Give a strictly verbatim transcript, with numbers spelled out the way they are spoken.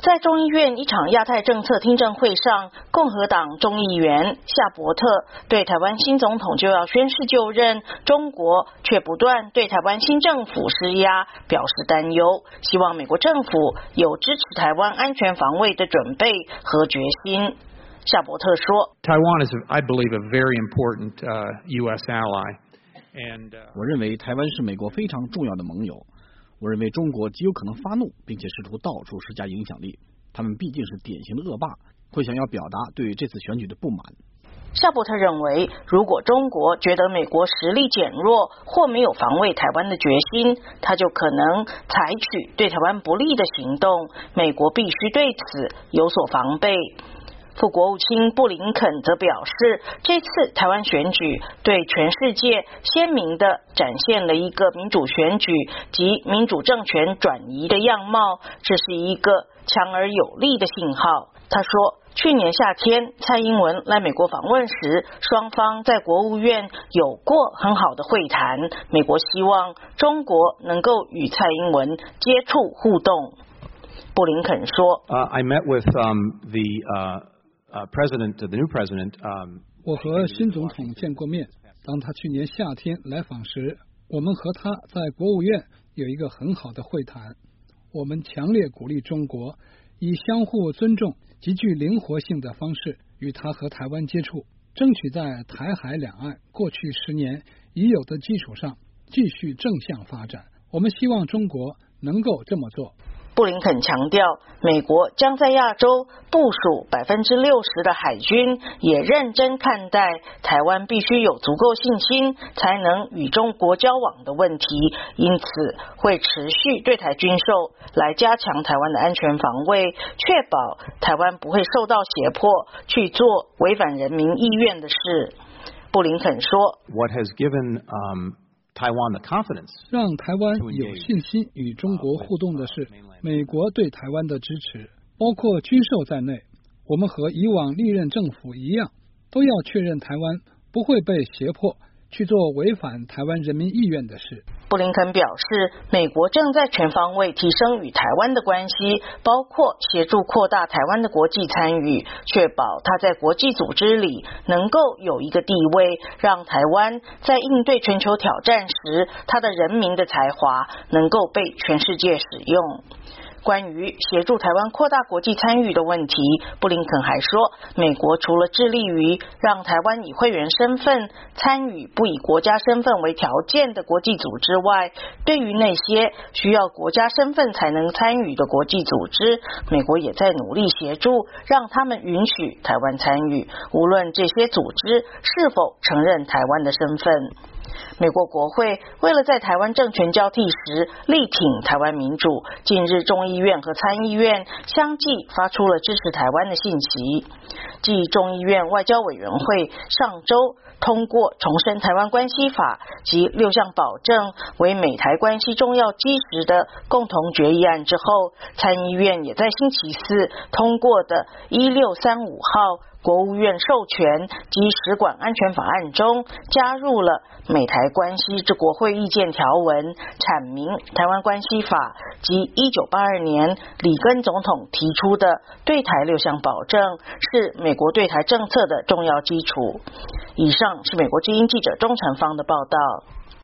在众议院一场亚太政策听证会上，共和党众议员夏伯特对台湾新总统就要宣誓就任，中国却不断对台湾新政府施压，表示担忧，希望美国政府有支持台湾安全防卫的准备和决心。夏伯特说 Taiwan is, I believe, a very important uh, U S ally. And, uh, 我认为台湾是美国非常重要的盟友。我认为中国极有可能发怒，并且试图到处施加影响力。他们毕竟是典型的恶霸，会想要表达对这次选举的不满。 夏伯特认为，如果中国觉得美国实力减弱或没有防卫台湾的决心，他就可能采取对台湾不利的行动，美国必须对此有所防备。副国务卿布林肯则表示，这次台湾选举对全世界鲜明地展现了一个民主选举及民主政权转移的样貌，这是一个强而有力的信号。他说，去年夏天蔡英文来美国访问时，双方在国务院有过很好的会谈，美国希望中国能够与蔡英文接触互动。布林肯说、 uh, I met with um, the uh Uh, president, the new president, um, 我和新总统见过面。当他去年夏天来访时，我们和他在国务院有一个很好的会谈。我们强烈鼓励中国以相互尊重、极具灵活性的方式与他和台湾接触，争取在台海两岸过去十年已有的基础上继续正向发展。我们希望中国能够这么做。 布林肯强调，美国将在亚洲部署百分之六十的海军，也认真看待台湾必须有足够信心才能与中国交往的问题，因此会持续对台军售来加强台湾的安全防卫，确保台湾不会受到胁迫去做违反人民意愿的事。布林肯说 What has given, um Taiwan the confidence 让台湾有信心与中国互动的是美国对台湾的支持，包括军售在内。我们和以往历任政府一样，都要确认台湾不会被胁迫去做违反台湾人民意愿的事。 布林肯表示，美国正在全方位提升与台湾的关系，包括协助扩大台湾的国际参与，确保它在国际组织里能够有一个地位，让台湾在应对全球挑战时，它的人民的才华能够被全世界使用。关于协助台湾扩大国际参与的问题，布林肯还说，美国除了致力于让台湾以会员身份参与不以国家身份为条件的国际组织外，对于那些需要国家身份才能参与的国际组织，美国也在努力协助让他们允许台湾参与，无论这些组织是否承认台湾的身份。美国国会为了在台湾政权交替时力挺台湾民主，近日众议院和参议院相继发出了支持台湾的信息。继众议院外交委员会上周通过重申台湾关系法及六项保证为美台关系重要基石的共同决议案之后，参议院也在星期四通过的一六三五号国务院授权及使馆安全法案中加入了美台关系之国会意见条文，阐明台湾关系法及一九八二年里根总统提出的对台六项保证是美国对台政策的重要基础。以上是美国之音记者钟成芳的报道。